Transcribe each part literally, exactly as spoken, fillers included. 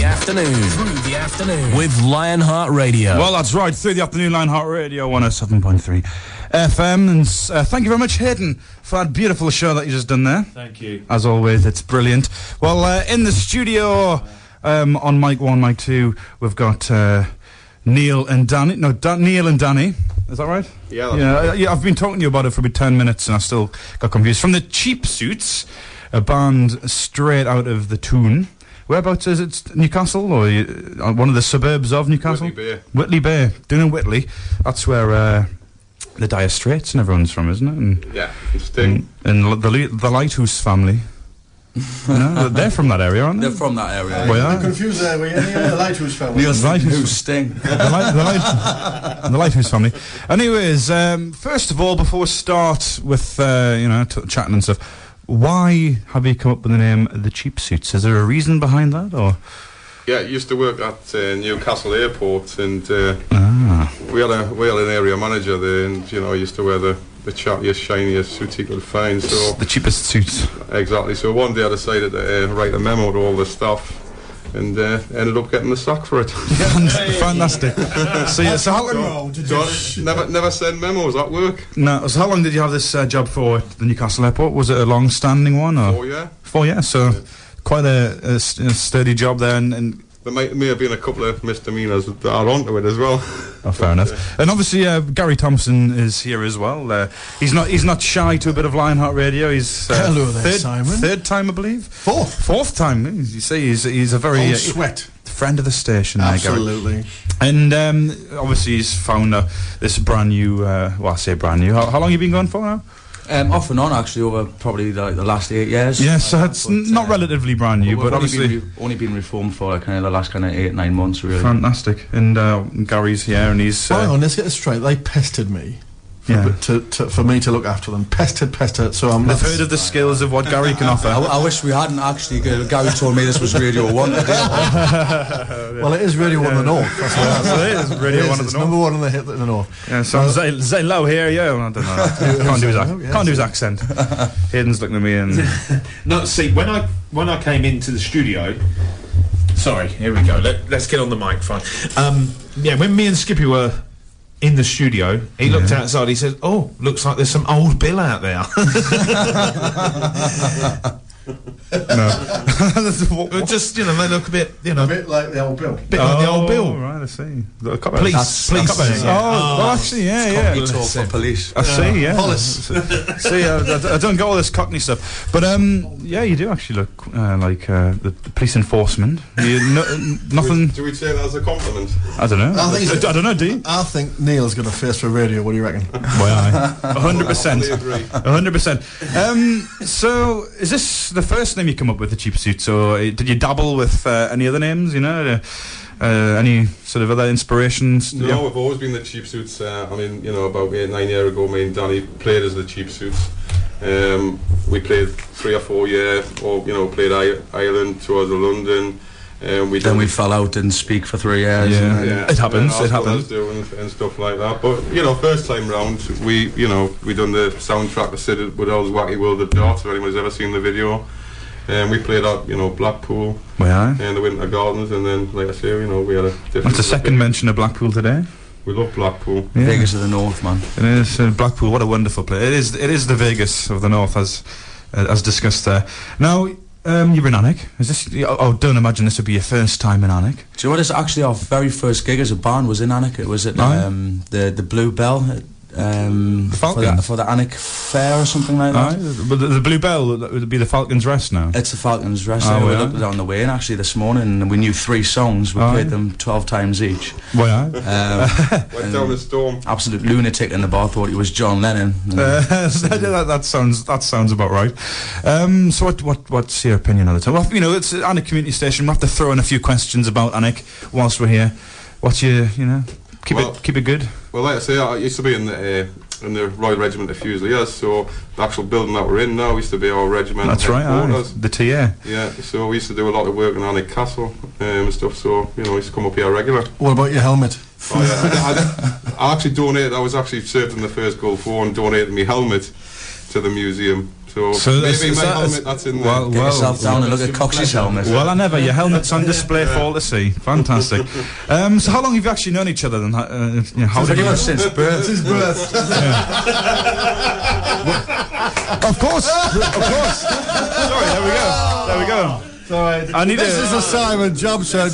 the afternoon. Through the afternoon. With Lionheart Radio. Well, that's right. Through the afternoon, Lionheart Radio, one oh seven point three F M. And uh, thank you very much, Hayden, for that beautiful show that you just done there. Thank you. As always, it's brilliant. Well, uh, in the studio, um, on mic one, mic two, we've got uh, Neil and Danny. No, da- Neil and Danny. Is that right? Yeah, that's yeah, right. yeah. I've been talking to you about it for about ten minutes, and I still got confused. From the Cheap Suits, a band straight out of the Toon. Whereabouts is it? Newcastle, or you, uh, one of the suburbs of Newcastle? Whitley Bay. Whitley Bay. Down in Whitley. That's where uh, the Dire Straits and everyone's from, isn't it? And, yeah, and Sting. And, and the, the Lighthouse family. You know, they're from that area, aren't they? They're from that area. Well, yeah. I'm confused there. Were you yeah, the Lighthouse family? Neil's Lighthouse Sting. the, light, the, light, the Lighthouse family. Anyways, um, first of all, before we start with uh, you know t- chatting and stuff, why have you come up with the name The Cheap Suits? Is there a reason behind that, or? Yeah, I used to work at uh, Newcastle Airport, and uh, ah. we had a we had an area manager there, and you know, I used to wear the the choppiest, shiniest suits he could find. So the cheapest suits. Exactly. So one day I decided to uh, write a memo to all the staff, and uh, ended up getting the sack for it. Fantastic. So, yeah, so how long? So never never send memos at work. No. So how long did you have this uh, job for at the Newcastle Airport? Was it a long-standing one, or? Four years. Four years. So yeah. Quite a, a, a sturdy job there, and. and There may, may have been a couple of misdemeanours that are onto it as well. Oh, fair enough. Uh, and obviously, uh, Gary Thompson is here as well. Uh, he's not he's not shy to a bit of Lionheart Radio. He's uh, hello there, third, Simon. Third time, I believe. Fourth. Fourth time. You see, he's he's a very Old uh, sweat friend of the station. Absolutely. There, Gary. And um, obviously, he's found uh, this brand new. Uh, well, I say brand new. How, how long have you been going for now? Um, off and on, actually, over probably like the last eight years. Yeah, so like it's n- not uh, relatively brand new, but only obviously been re- only been reformed for like kind of the last kind of eight nine months, really. Fantastic. And uh, Gary's here, and he's. Uh, Hang on, let's get this straight. They pestered me. For, yeah. to, to, for me to look after them. Pestered, pestered. So I'm. They've heard of the skills of what Gary can offer. I, I wish we hadn't actually. Gary told me this was Radio One today. Well, it is Radio One in the North. That's what yeah, so it is Radio it is, One in it's the North. Number one in the hit in the North. Yeah, so uh, Zane Lowe here. Yeah, I don't know. Can't do his ac- yeah, can't do his accent. Hayden's looking at me and. No, see, when I when I came into the studio. Sorry, here we go. Let, let's get on the microphone. Um, yeah, when me and Skippy were in the studio, he looked yeah. outside. He said, "Oh, looks like there's some old Bill out there." No, what, just you know, they look a bit, you know, a bit like the old Bill. Bit oh, like the old Bill. Right, I see. Police, that's, police. That's, yeah. oh, oh, well, actually, yeah, yeah. You talk for police. I see, yeah. Police. See, I, I, I don't get all this Cockney stuff, but um, yeah, you do actually look uh, like uh, the, the police enforcement. You, no, nothing. Do we, do we say that as a compliment? I don't know. I, think I, I don't know. Do you? I think Neil's got a face for radio. What do you reckon? Well, a hundred percent, I agree. a hundred percent. Um, so, is this the first name you come up with, the Cheap Suits, or did you dabble with uh, any other names? You know, uh, uh, any sort of other inspirations? No, yeah. we've always been the Cheap Suits. Uh, I mean, you know, about eight, nine years ago, me and Danny played as the Cheap Suits. Um, we played three or four years, or you know, played I- Ireland, tours of London. Um, we then we fell out, didn't speak for three years. Yeah, and yeah. It happens. It happens. And, and stuff like that. But you know, first time round, we you know we done the soundtrack to Sid Woodell's Wacky World of Darts. If anyone's ever seen the video, and um, we played at you know Blackpool, yeah, and the Winter Gardens, and then like I say, you know, we had a different. That's the second mention of Blackpool today. We love Blackpool. Yeah. Vegas of the North, man. It is uh, Blackpool. What a wonderful place. It is. It is the Vegas of the North, as uh, as discussed there. Now. Um, you're in Alnwick. Is this? Oh, oh, don't imagine this would be your first time in Alnwick. Do you know what? It's actually our very first gig as a band was in Alnwick. It was at oh, um, the the Blue Bell. At, um, the for, the, for the Alnwick Fair or something like that. Oh, but the, the Blue Bell would be the Falcon's Rest now. It's the Falcon's Rest. Oh, yeah. We yeah. looked at it on the way in actually this morning, and we knew three songs. We oh, played yeah. them twelve times each. Well, yeah. Um, Went down the storm. Absolute lunatic in the bar thought he was John Lennon. Uh, that, that sounds that sounds about right. Um, so what what what's your opinion on the time? Well, you know, it's Alnwick Community Station. We have to throw in a few questions about Alnwick whilst we're here. What's your you know keep well, it keep it good. Well, like I say, I used to be in the uh, in the Royal Regiment of Fusiliers, so the actual building that we're in now used to be our regiment. That's right, aye, the T A. Yeah, so we used to do a lot of work in Alnwick Castle um, and stuff. So you know, we used to come up here regular. What about your helmet? Oh, yeah, I, I, I actually donated. I was actually served in the first Gulf War and donated my helmet to the museum. So, So maybe that's- my is that- helmet that's in there. well, Get yourself down and look at Coxey's helmet. Well, I never. Your helmet's on display for all to see. Fantastic. Um, so, how long have you actually known each other? Then, uh, you know, how did Pretty you? much since birth. Since birth. Of course, of course. Sorry, there we go. There we go. Sorry. I need this a- is a Simon Jobson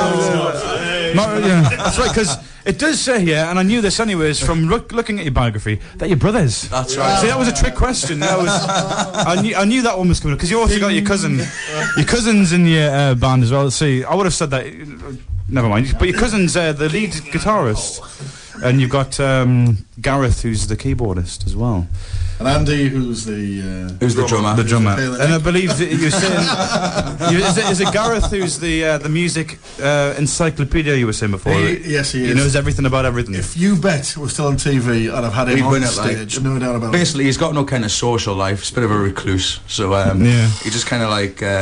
show. No, yeah, that's right. Because it does say here, and I knew this anyways from look, looking at your biography, that you're brothers. That's right. See, that was a trick question. That was. I knew. I knew that one was coming up because you also got your cousin. Your cousin's in your uh, band as well. See, I would have said that. uh, Never mind. But your cousin's uh, the lead guitarist, and you've got um, Gareth, who's the keyboardist as well. And Andy, who's the uh, Who's the drummer? The drummer, Who's the and I believe that you're saying you, is, it, is it Gareth who's the uh, the music uh, encyclopedia you were saying before? He- yes, he He is. knows everything about everything. If You Bet was still on T V, I'd have had him We'd on win the it, like- stage, no doubt about it. Basically, he's got no kind of social life. He's a bit of a recluse. So um, Yeah. he just kind of like uh,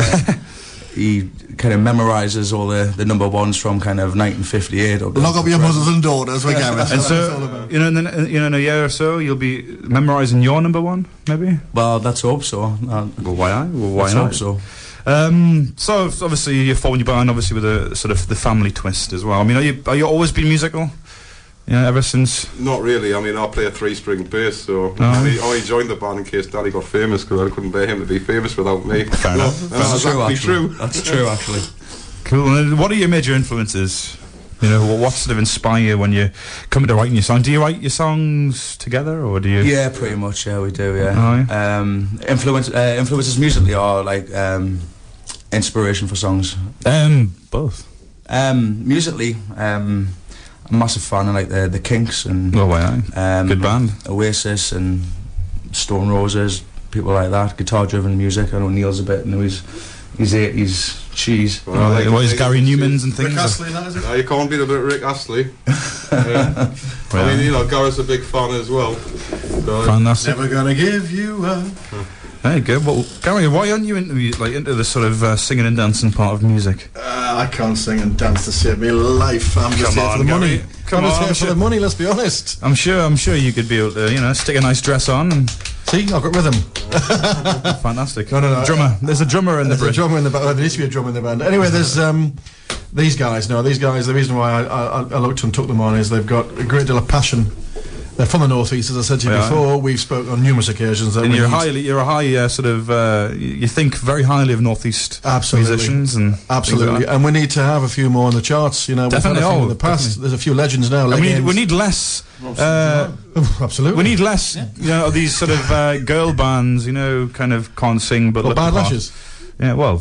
he kind of memorises all the, the number ones from kind of nineteen fifty-eight. Or Lock up your mothers and daughters, we Gareth. and That's all so, about. you know, in, the, you know, in a year or so, you'll be memorising your number one, maybe. Well, let's hope so. Uh, Well, why not? Well, why let's not? hope so. Um, so obviously you're forming your band, obviously with a sort of the family twist as well. I mean, are you are you always been musical? Yeah, ever since. Not really. I mean, I play a three-string bass, so Oh. I only- I only joined the band in case Daddy got famous because I couldn't bear him to be famous without me. Fair enough. And that's true, actually actually. true. That's true, actually. Cool. And what are your major influences? You know, what, what sort of inspire you when you come to writing your song? Do you write your songs together, or do you? Yeah, pretty much. Yeah, we do. Yeah. Oh, yeah. Um, influence uh, influences musically are like um, inspiration for songs. Um, both. Um, musically, um, I'm a massive fan of like the the Kinks and Oh, why? um, Good band. Oasis and Stone Roses, people like that. Guitar-driven music. I know Neil's a bit. You know, he's he's eighties cheese. Well, I like what is it. Gary Newman's and Rick things? Astley, that is it? Uh, you can't beat a bit of Rick Astley. Yeah. I mean, you know, Gareth's a big fan as well. So, Fantastic. Never gonna give you up. There you go. Well, Gary, why aren't you into like into the sort of uh, singing and dancing part of music? Uh, I can't sing and dance to save me life. I'm just Come here on, for the money. Gary. Come I'm just on, here for sure. the money, let's be honest. I'm sure. I'm sure you could be able to, you know, stick a nice dress on. And See, I've got rhythm. fantastic. No, no, no. Drummer. There's a drummer in the There's a bridge. drummer in the band. There needs to be a drummer in the band. Anyway, there's um, these guys. No, these guys. The reason why I, I, I looked and took them on is they've got a great deal of passion. They're from the northeast, as I said to you Yeah. before. We've spoken on numerous occasions. That And we you're need- highly, you're a high uh, sort of, uh, you you think very highly of northeast Absolutely. musicians and things like Absolutely, that. and we need to have a few more on the charts. You know, Definitely, we've had a few oh, in the past. definitely. There's a few legends now. And we need, legends. we need less. Uh, Oh, absolutely. we need less. You know, these sort of uh, girl bands. You know, kind of can't sing but Well, look the Bad part. Lashes. Yeah, well,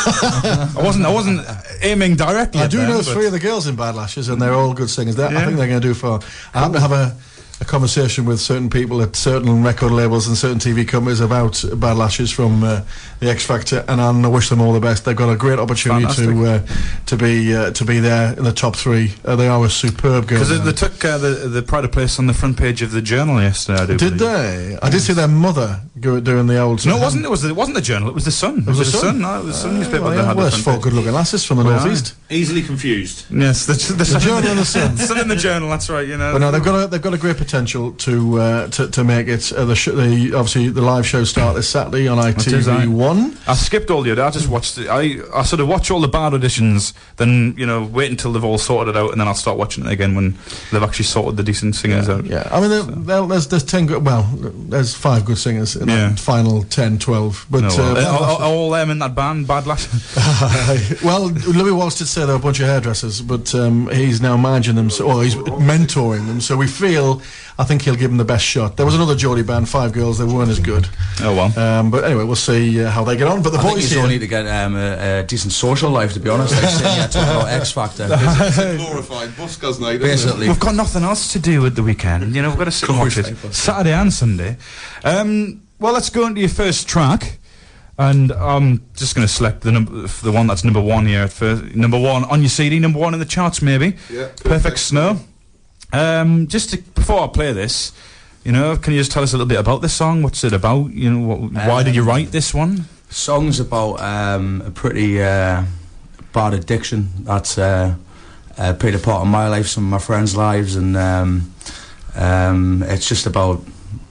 I wasn't. I wasn't aiming directly. I at do them, know but- three of the girls in Bad Lashes, and they're all good singers. They're, I Yeah. think they're going to do far. I happen to have a, a conversation with certain people at certain record labels and certain T V companies about Bad Lashes from uh, the X Factor, and I wish them all the best. They've got a great opportunity to uh, to be uh, to be there in the top three. Uh, they are a superb girl Because they, band. they took uh, the the pride of place on the front page of the Journal yesterday. I do Did believe. they? I did see their mother go, doing the old. No, it wasn't. It was. The, it wasn't the Journal. It was the Sun. It was was the the Sun? Sun. No, it was the Sun newspaper Oh, that yeah, had well, the it's front four page. good-looking lasses from the Well, northeast. Easily confused. Yes, the, the, The Journal and the Sun. the Sun in the Journal. That's right. You know. But no, they've got a, they've got a great potential to uh, to, to make it. Uh, the, sh- the obviously the live show start this Saturday on I T is, V aye. one. I skipped all the other. I just watched it. I, I sort of watch all the bad auditions, then you know wait until they've all sorted it out, and then I'll start watching it again when they've actually sorted the decent singers out. Yeah, I mean there, there, there's there's ten good. Well, there's five good singers in Yeah. that final ten, twelve. But No, well, uh, are, are- are all them in that band, Bad Lash? well, Louis Walsh did say they're a bunch of hairdressers, but um, he's now managing them, so, or he's mentoring them. So we feel, I think he'll give them the best shot. There was another Geordie band, five girls, they weren't as good. Oh well. Um, but anyway, we'll see uh, how they get on. But the I think boys you here, all need to get um, a, a decent social life, to be honest. Like sitting here talking about X Factor. It's a glorified buskers night, isn't it? Basically. We've got nothing else to do with the weekend. You know, we've got to sit and watch it Saturday and Sunday. Um, well, let's go into your first track, and I'm just going to select the number, the one that's number one here. At first, number one on your C D, number one in the charts, maybe. Yeah, Perfect, Perfect Snow. Um, just to, before I play this, you know, can you just tell us a little bit about this song? What's it about? You know, what, why did you write this one? Song's about um, a pretty uh, bad addiction that's uh, uh, played a part in my life, some of my friends' lives, and um, um, it's just about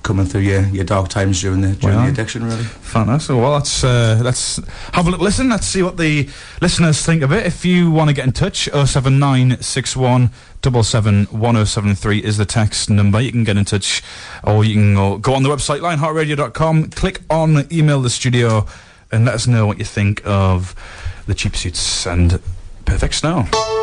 coming through your, your dark times during the during Well, the addiction, really. Fantastic. Well, let's uh, let's have a little listen. Let's see what the listeners think of it. If you want to get in touch, oh seven nine six one seven seven one oh seven three is the text number. You can get in touch, or you can go, go on the website lionheart radio dot com, click on email the studio, and let us know what you think of the Cheap Suits and Perfect Snow.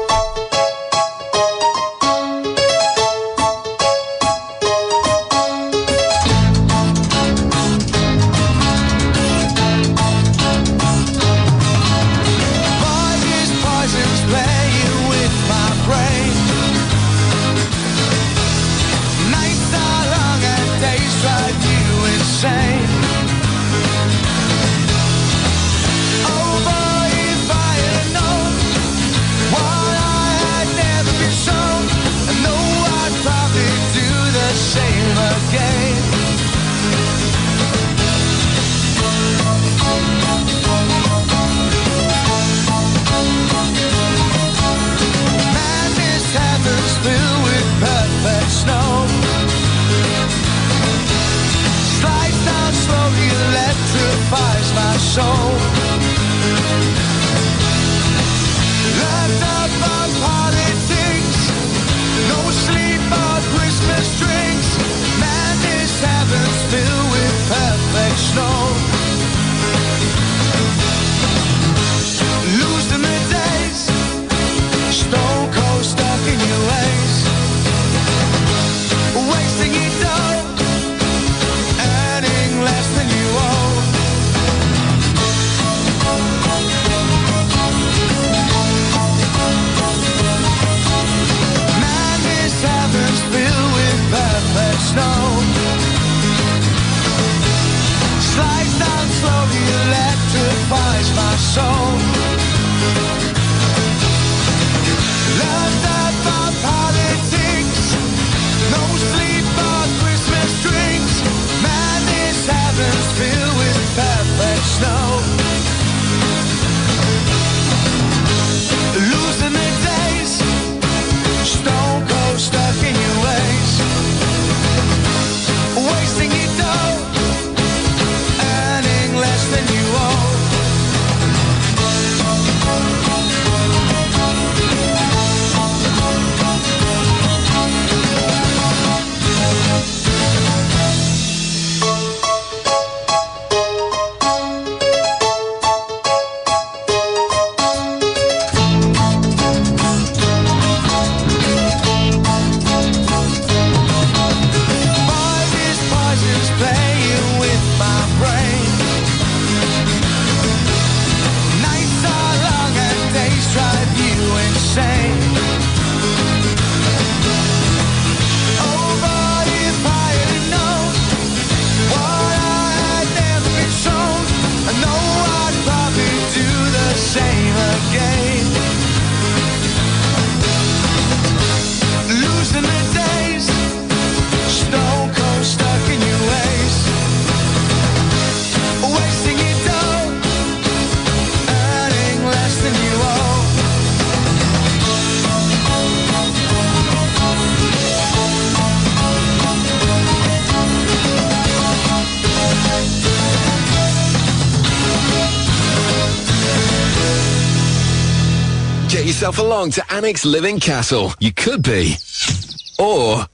Yourself along to Annex Living Castle. You could be. Or.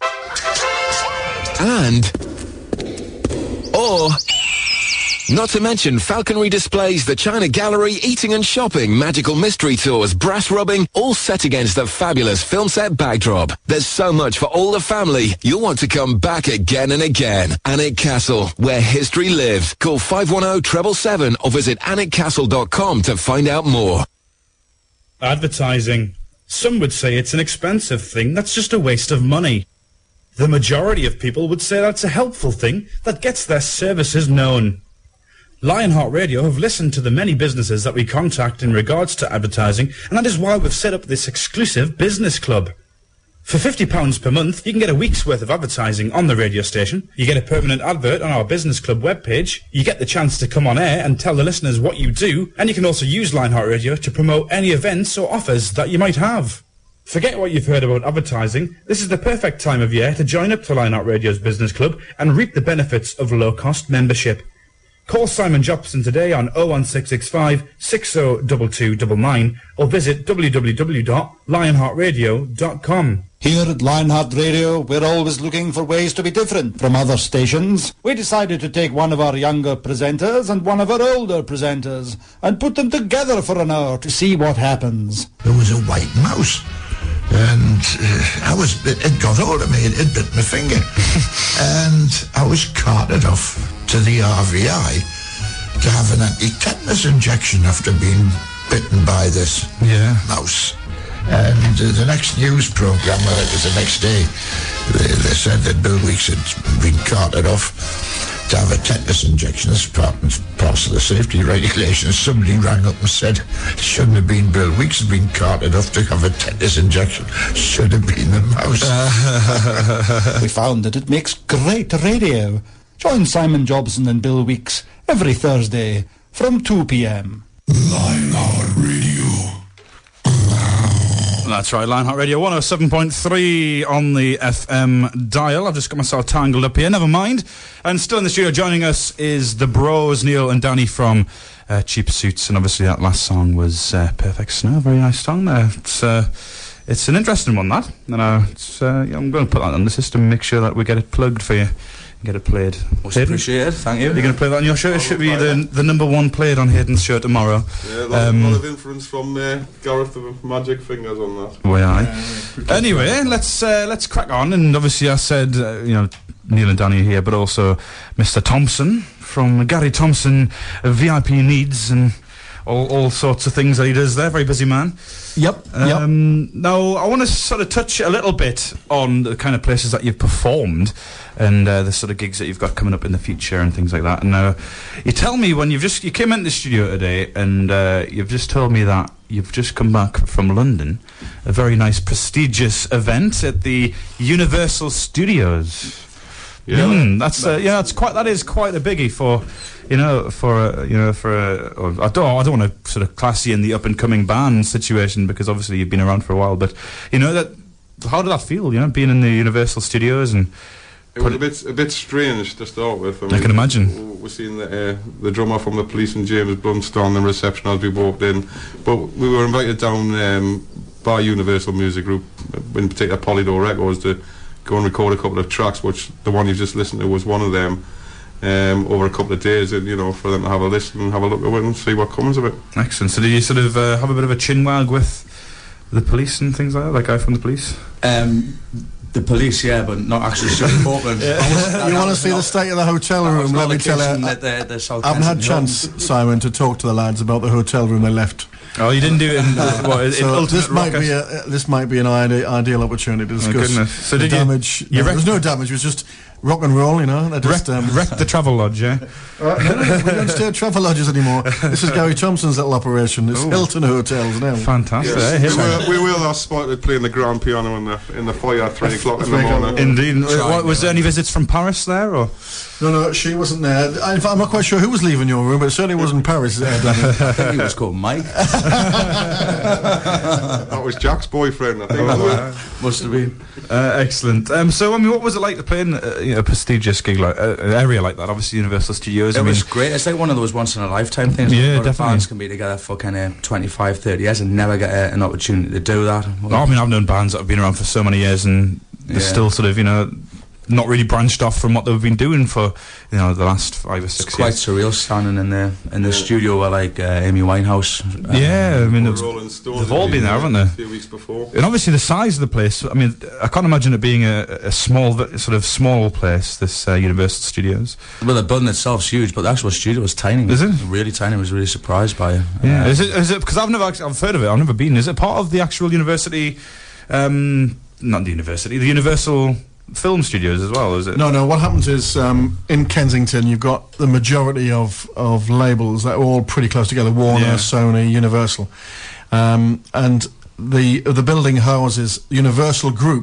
And. Or. Not to mention falconry displays, the China Gallery, eating and shopping, magical mystery tours, brass rubbing, all set against a fabulous film set backdrop. There's so much for all the family. You'll want to come back again and again. Alnwick Castle, where history lives. Call five one zero, seven seven seven or visit alnwick castle dot com to find out more. Advertising. Some would say it's an expensive thing that's just a waste of money. The majority of people would say that's a helpful thing that gets their services known. Lionheart Radio have listened to the many businesses that we contact in regards to advertising, and that is why we've set up this exclusive business club. For fifty pounds per month, you can get a week's worth of advertising on the radio station. You get a permanent advert on our business club webpage. You get the chance to come on air and tell the listeners what you do. And you can also use Lionheart Radio to promote any events or offers that you might have. Forget what you've heard about advertising. This is the perfect time of year to join up to Lionheart Radio's Business Club and reap the benefits of low-cost membership. Call Simon Jobson today on oh one six six five, six oh two two nine nine or visit w w w dot lionheart radio dot com. Here at Lionheart Radio, we're always looking for ways to be different from other stations. We decided to take one of our younger presenters and one of our older presenters and put them together for an hour to see what happens. There was a white mouse, and uh, I was bit, it got hold of me, it, it bit my finger, and I was carted off to the R V I to have an anti-tetanus injection after being bitten by this yeah. mouse. And uh, the next news programme, well, it was the next day, they, they said that Bill Weeks had been carted off to have a tetanus injection as part, part of the safety regulations. Somebody rang up and said it shouldn't have been Bill Weeks had been carted off to have a tetanus injection. Should have been the mouse. We found that it makes great radio. Join Simon Jobson and Bill Weeks every Thursday from two p.m. Lionheart Radio. That's right, Lionheart Radio one oh seven point three on the F M dial. I've just got myself tangled up here, never mind. And still in the studio joining us is the bros, Neil and Danny from uh, Cheap Suits. And obviously that last song was uh, Perfect Snow. Very nice song there. It's uh, it's an interesting one, that. And, uh, it's, uh, yeah, I'm going to put that on the system, make sure that we get it plugged for you. Get it played. Much appreciated, thank you. You're going to play that on your show? It should be the the number one played on Hayden's show tomorrow. Yeah, a lot, um, lot of influence from uh, Gareth the Magic Fingers on that. Way aye. Anyway, let's uh, let's crack on. And obviously, I said uh, you know Neil and Danny here, but also Mister Thompson from Gary Thompson V I P Needs and all all sorts of things that he does there. Very busy man. Yep. Um, yep. Now, I want to sort of touch a little bit on the kind of places that you've performed and uh, the sort of gigs that you've got coming up in the future and things like that. And uh, you tell me when you've just you came into the studio today, and uh, you've just told me that you've just come back from London, a very nice, prestigious event at the Universal Studios. Yeah, mm, that's uh, yeah, that's quite that is quite a biggie for. You know, for a, you know, for a, or I don't, I don't want to sort of class you in the up and coming band situation because obviously you've been around for a while. But you know that, how did that feel? You know, being in the Universal Studios and it was a bit a bit strange to start with. I, mean, I can imagine. We're seeing the uh, the drummer from the Police and James Blunstone in the reception as we walked in, but we were invited down um, by Universal Music Group, in particular Polydor Records, to go and record a couple of tracks. Which the one you've just listened to was one of them. Um, over a couple of days, and you know, for them to have a listen and have a look at it and see what comes of it. Excellent. So did you sort of uh, have a bit of a chinwag with the police and things like that? That guy from the police? Um, the police, yeah, but not actually City Portland. Yeah. You want to see the state of the hotel room? Let me tell you, I haven't had a chance, Simon, to talk to the lads about the hotel room they left. Oh, you didn't do it in, uh, what, in so Ultimate this might Rocket? be a uh, this might be an ide- ideal opportunity to discuss oh, so the did damage. You, you no, there was no damage. It was just rock and roll, you know. They just wrecked, um, wrecked the travel lodge, yeah. Uh, no, no, we don't stay at travel lodges anymore. This is Gary Thompson's little operation. It's Ooh. Hilton Hotels now. Fantastic. Yes. Eh? we, were, we were last spotted playing the grand piano in the in the foyer at three o'clock in the morning. Indeed. What, was there any visits from Paris there, or? No, no, she wasn't there. I, in fact, I'm not quite sure who was leaving your room, but it certainly wasn't Paris. Uh, I think he was called Mike. That was Jack's boyfriend, I think. Oh, must have been. Uh, excellent. Um, so, I mean, what was it like to play in uh, you know, a prestigious gig like uh, an area like that? Obviously, Universal Studios. It I was mean, great. It's like one of those once in a lifetime things. Yeah, a lot definitely. Of bands can be together for kind of twenty-five, thirty years and never get uh, an opportunity to do that. Well, I mean, I've known bands that have been around for so many years and they're Yeah. still sort of, you know, not really branched off from what they've been doing for, you know, the last five or six It's quite years. surreal standing in the in the studio where like uh, Amy Winehouse. Uh, Yeah, I mean, The they've, Rolling Stones they've had all been there, haven't they? A few weeks before. And obviously the size of the place, I mean, I can't imagine it being a, a small, sort of small place, this uh, Universal Studios. Well, the building itself's huge, but the actual studio was tiny. Is it? Really tiny. I was really surprised by it. Yeah. Uh, Is it, is it, because I've never actually, I've heard of it, I've never been. Is it part of the actual university, um, not the university, the Universal Film Studios as well, is it? No, no. What happens is um, in Kensington, you've got the majority of, of labels that are all pretty close together: Warner, Yeah. Sony, Universal, um, and the the building houses Universal Group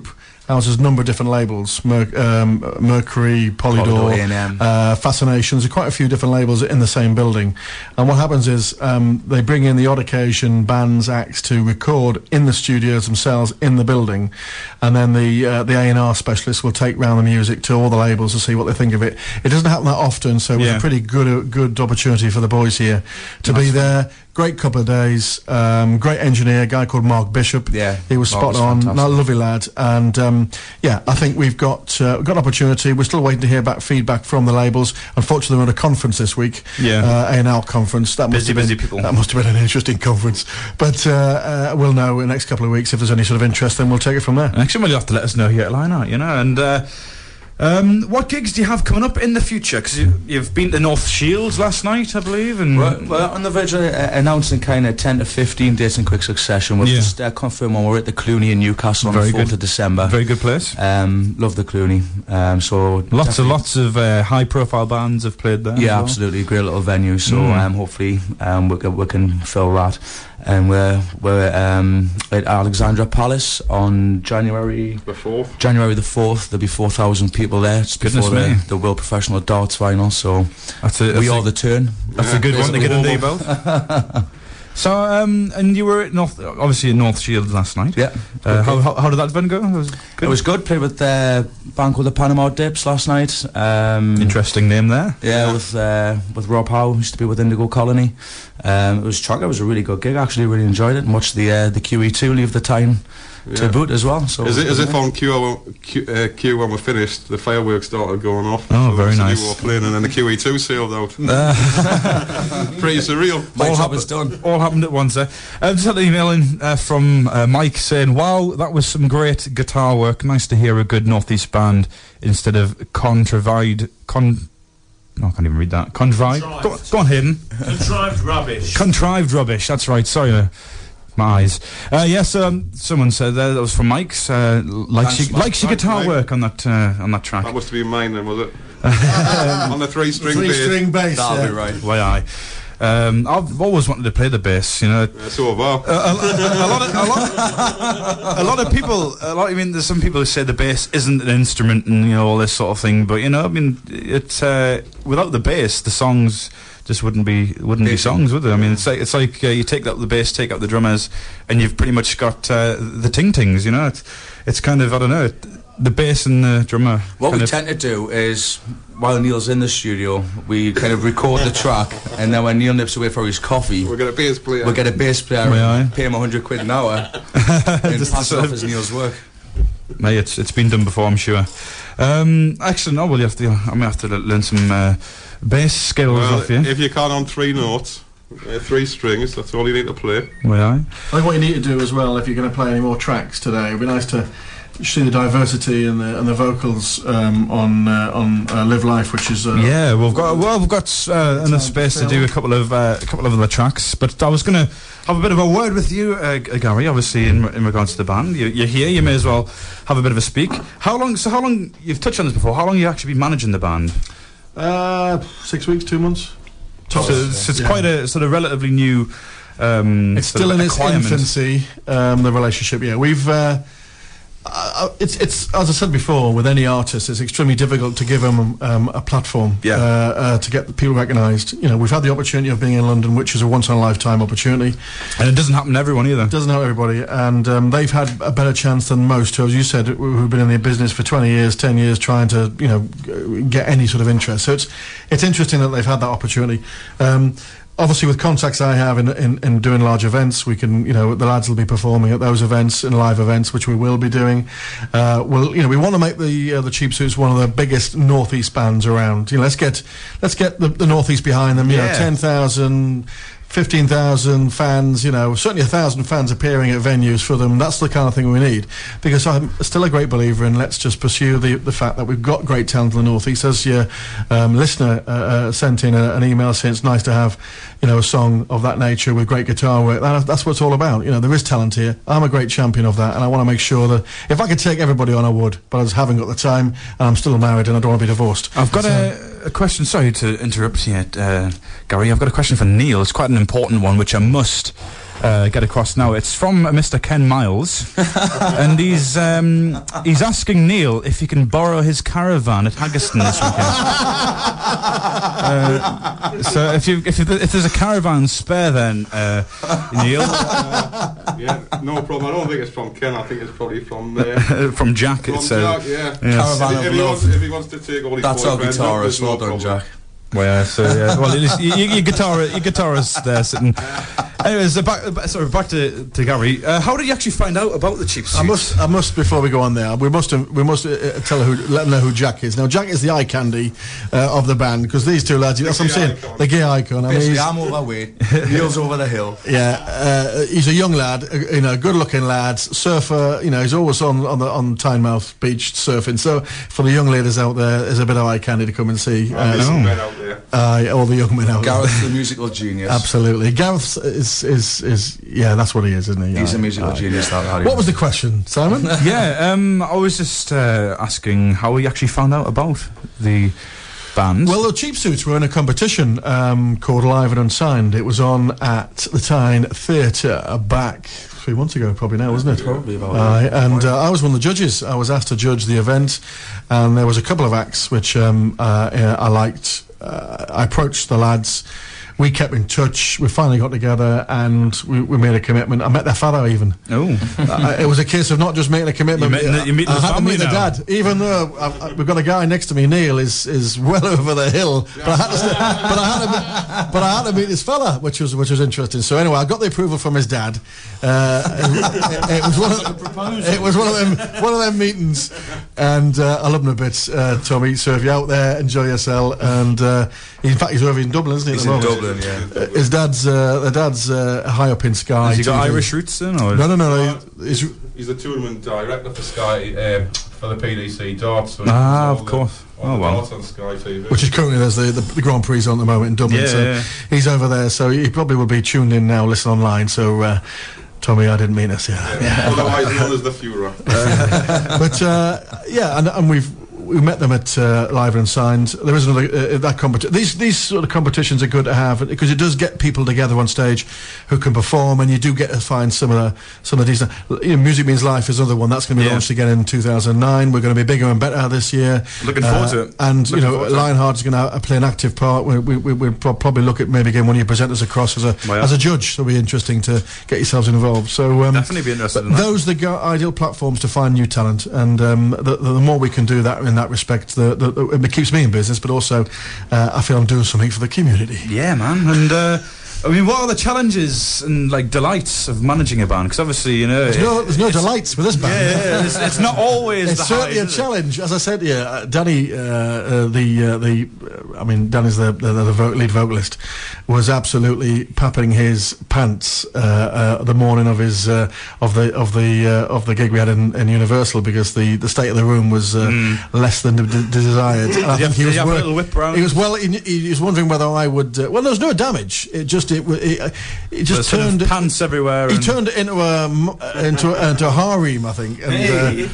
houses a number of different labels: Mer- um, Mercury, Polydor, Polydor, A and M. uh, Fascinations. There are quite a few different labels in the same building. And what happens is um, they bring in the odd occasion bands, acts to record in the studios themselves in the building, and then the uh, the A and R specialists will take round the music to all the labels to see what they think of it. It doesn't happen that often, so it was Yeah. a pretty good uh, good opportunity for the boys here to be there. Great couple of days. Um, great engineer, a guy called Mark Bishop. Yeah, he was Mark spot was on. fantastic. No, lovely lad. And um, yeah, I think we've got uh, got an opportunity. We're still waiting to hear back feedback from the labels. Unfortunately, we're at a conference this week. Yeah. uh, A and L conference. That must Busy, have been, busy people. That must have been an interesting conference. But uh, uh, we'll know in the next couple of weeks if there's any sort of interest. Then we'll take it from there. Actually, well, you'll have to let us know here at Line Out, you know. And uh, um, what gigs do you have coming up in the future? Because you, you've been to North Shields last night, I believe. And Well, well, on the verge of uh, announcing kind of ten to fifteen dates in quick succession. We'll Yeah. just uh, confirm when we're at the Clooney in Newcastle on Very the fourth good. of December. very good place. Um, love the Clooney. Um, so Lots and definitely- lots of uh, high-profile bands have played there. as Yeah, well. absolutely, great little venue. So Mm. um, hopefully um, we, can, we can fill that. And we're we're um, at Alexandra Palace on January The fourth. January the fourth. There'll be four thousand people there. It's Goodness before me. the, the World Professional Darts Final. So That's a, that's we a, are the turn. that's a good Yeah, one to get warm under your up. belt. So, um, and you were at North, obviously at North Shields last night. Yeah. Uh, how, how how did that event go? It was good. It was good. Played with uh, a band called the Panama Dips last night. Um, Interesting name there. Yeah, with uh, with Rob Howe, who used to be with Indigo Colony. Um, it was chocker. It was a really good gig. Actually, really enjoyed it. And watched the uh, the Q E two leave the time to Yeah. boot as well. So As, it it, was as good, if yeah. on Q, Q, uh, Q when we're finished, the fireworks started going off. Oh, very obviously nice. We were playing and then the Q E two sailed out. Pretty surreal. My all job happened- is done. All happened at once there. Uh, just had an email in uh, from uh, Mike saying, wow, that was some great guitar work. Nice to hear a good Northeast band instead of contrived... Con no, I can't even read that. Contrived? Go, go on, Hayden. Contrived rubbish. Contrived rubbish, that's right. Sorry, uh, my eyes. Uh, yes, um, someone said there, that was from Mike's. Uh, likes Thanks, your, likes your Thanks, guitar Mike. work on that uh, on that track. That must have been mine then, was it? On the three string Three bass. string bass. That'll yeah. be right. Why I? Um, I've always wanted to play the bass. You know, Yeah, so have I. a, a, a lot of a lot, a lot of people. A lot. I mean, there's some people who say the bass isn't an instrument and you know all this sort of thing. But you know, I mean, it's uh, without the bass, the songs just wouldn't be wouldn't be songs, would they? I mean, it's like it's like uh, you take out the bass, take out the drummers, and you've pretty much got uh, the ting tings. You know, it's it's kind of I don't know. It, the bass and the drummer. What kind we of, tend to do is, while Neil's in the studio, we kind of record the track, and then when Neil nips away for his coffee, We'll get a bass player. we'll get a bass player Yeah, and aye. pay him a hundred quid an hour, and Just pass it sort off of- as Neil's work. Mate, it's it's been done before, I'm sure. Um, excellent. Oh well, you have to. I may have to learn some uh, bass skills Well, off you. if you can on three notes, uh, three strings, that's all you need to play. Well, aye. I think what you need to do as well, if you're going to play any more tracks today, it'd be nice to see the diversity and the and the vocals um, on uh, on uh, Live Life, which is uh, Yeah, we've got well, we've got uh, enough space to do a couple of uh, a couple of other tracks. But I was going to have a bit of a word with you, uh, G- Gary. Obviously, in in regards to the band, you, you're here. You may as well have a bit of a speak. How long? So how long? You've touched on this before. How long have you actually been managing the band? uh, six weeks, two months. So, Tops. it's, it's Yeah. quite a sort of relatively new. Um, It's sort still of in its acquirement. infancy. Um, the relationship, yeah, we've. Uh, uh, it's it's as I said before, with any artist, it's extremely difficult to give them um, a platform. Yeah. Uh, uh, to get people recognised. You know, we've had the opportunity of being in London, which is a once in a lifetime opportunity. And it doesn't happen to everyone either. Doesn't help everybody, and um, they've had a better chance than most who, as you said, who- who've been in the business for twenty years, ten years, trying to you know g- get any sort of interest. So it's it's interesting that they've had that opportunity. Um, Obviously, with contacts I have in, in, in doing large events, we can, you know, the lads will be performing at those events, in live events, which we will be doing. Uh, we'll, you know, we want to make the uh, the Cheap Suits one of the biggest Northeast bands around. You know, let's get let's get the, the Northeast behind them. You know, Yeah. ten thousand. fifteen thousand fans, you know, certainly a thousand fans appearing at venues for them. That's the kind of thing we need. Because I'm still a great believer in let's just pursue the the fact that we've got great talent in the Northeast. As your um, listener uh, uh, sent in a, an email saying it's nice to have, you know, a song of that nature with great guitar work. That, that's what it's all about. You know, there is talent here. I'm a great champion of that, and I want to make sure that if I could take everybody on, I would. But I just haven't got the time, and I'm still married, and I don't want to be divorced. I've got So- a, a question. Sorry to interrupt you, uh, Gary. I've got a question for Neil. It's quite an important one, which I must uh, get across now. It's from Mister Ken Miles, and he's um, he's asking Neil if he can borrow his caravan at Haggerston this weekend. uh, so if you if, you, if there's a caravan spare, then uh, Neil. Uh, yeah, no problem. I don't think it's from Ken. I think it's probably from uh, from Jack. From it's, uh, Jack, yeah. Yes. If, if, he wants, if he wants to take all his That's our boyfriends, guitarist. no Well done, problem. Jack. Well, yeah, so yeah. Well, your, your guitar, your guitarist there sitting. Anyways, uh, back, uh, sorry, back to, to Gary. Uh, how did you actually find out about the Cheap Suits? I must, I must bust before we go on there. We must, we must uh, uh, tell who, let them know who Jack is. Now, Jack is the eye candy uh, of the band because these two lads. That's what I'm saying. Icon. The gay icon. I mean, Basically, he's, I'm overweight. Neil's over the hill. yeah, uh, he's a young lad, uh, you know, good-looking lad, surfer. You know, he's always on on the on Tynemouth Beach surfing. So, for the young ladies out there, there's a bit of eye candy to come and see. Oh, there's Uh, some men out there. uh, all the young men out there. Gareth's the musical genius. Absolutely, Gareth is is is yeah, that's what he is, isn't he? He's a Uh, musical uh, genius. That Harry. What was the question, Simon? yeah, um, I was just uh, asking how he actually found out about the band. Well, the Cheap Suits were in a competition um, called Live and Unsigned. It was on at the Tyne Theatre back three months ago, probably now, wasn't it? Probably about Uh, and uh, I was one of the judges. I was asked to judge the event, and there was a couple of acts which um, uh, uh, I liked. Uh, I approached the lads. We kept in touch. We finally got together, and we, we made a commitment. I met their father even. Oh, uh, it was a case of not just making a commitment. You met the- you meet I the had to family meet the now. dad, even though I've, I, we've got a guy next to me. Neil is is well over the hill, but I had to, but I had to, meet- but I had to meet this fella, which was which was interesting. So anyway, I got the approval from his dad. Uh, it, it was one of it was one of them one of them meetings, and uh, I love him a bit, uh, Tommy. So if you're out there, enjoy yourself. And uh, in fact, he's over in Dublin, isn't he? at He's the in moment? Dublin, yeah. Uh, his dad's uh, the dad's uh, high up in Sky. has he got T V. Irish roots then? Or? No, no, no. no he's, He's the tournament director for Sky uh, for the P D C darts. So Ah, he's of all course. The, all Oh, the well. darts on Sky T V. which is currently there's the, the, the Grand Prix on at the moment in Dublin. Yeah, so yeah. he's over there, so he probably will be tuned in now, listen online. So, uh, Tommy, I didn't mean us. Yeah, yeah. Otherwise known as the Führer. but uh, yeah, and, and we've. We met them at uh, Live and Signed. There is another uh, that competition. These these sort of competitions are good to have because it does get people together on stage who can perform, and you do get to find some of the some of the decent. You know, Music Means Life is another one that's going to be Yeah. launched again in two thousand nine. We're going to be bigger and better this year. Looking forward to it. And Looking you know, forward to it. Lionheart's going to play an active part. We, we, we, we'll pro- probably look at maybe getting one of your presenters across as a Well, yeah. as a judge. So it'll be interesting to get yourselves involved. So um, Definitely be interested but in that. those are the go- ideal platforms to find new talent, and um, the, the, the more we can do that in that respect, the, the, the, it keeps me in business. But also, uh, I feel I'm doing something for the community. Yeah, man. And uh, I mean, what are the challenges and like delights of managing a band? Because obviously, you know, There's no, there's no delights with this band. yeah, yeah, it's, it's not always. It's the certainly highs, a is it? challenge, as I said. Yeah, uh, Danny, uh, uh, the uh, the, uh, I mean, Danny's the the, the vo- lead vocalist, was absolutely papping his pants uh, uh, the morning of his uh, of the of the uh, of the gig we had in, in Universal because the, the state of the room was uh, less than d- d- desired. And I Did you think have- he did was you have a wor- little whip around? He was well. He, he was wondering whether I would. Uh, well, there was no damage. It just it w- it, uh, it The just sort of turned. pants everywhere. He and- turned it into a m- uh, into a, into a harem, I think. And,